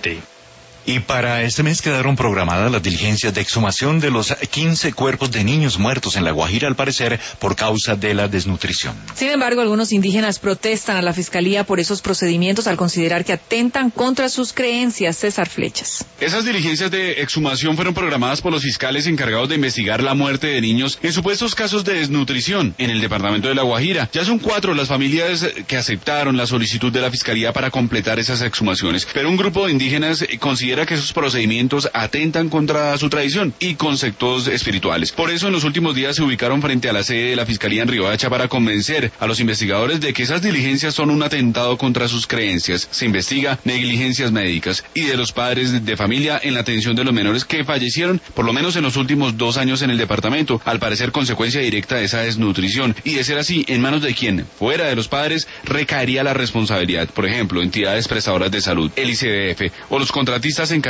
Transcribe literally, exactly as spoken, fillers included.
inminente. Y para este mes quedaron programadas las diligencias de exhumación de los quince cuerpos de niños muertos en La Guajira, al parecer, por causa de la desnutrición. Sin embargo, algunos indígenas protestan a la Fiscalía por esos procedimientos al considerar que atentan contra sus creencias. César Flechas. Esas diligencias de exhumación fueron programadas por los fiscales encargados de investigar la muerte de niños en supuestos casos de desnutrición en el departamento de La Guajira. Ya son cuatro las familias que aceptaron la solicitud de la Fiscalía para completar esas exhumaciones, pero un grupo de indígenas considera que esos procedimientos atentan contra su tradición y conceptos espirituales. Por eso en los últimos días se ubicaron frente a la sede de la Fiscalía en Riohacha para convencer a los investigadores de que esas diligencias son un atentado contra sus creencias. Se investiga negligencias médicas y de los padres de familia en la atención de los menores que fallecieron por lo menos en los últimos dos años en el departamento, al parecer consecuencia directa de esa desnutrición, y de ser así, en manos de quien, fuera de los padres, recaería la responsabilidad. Por ejemplo, entidades prestadoras de salud, el I C B F o los contratistas encargados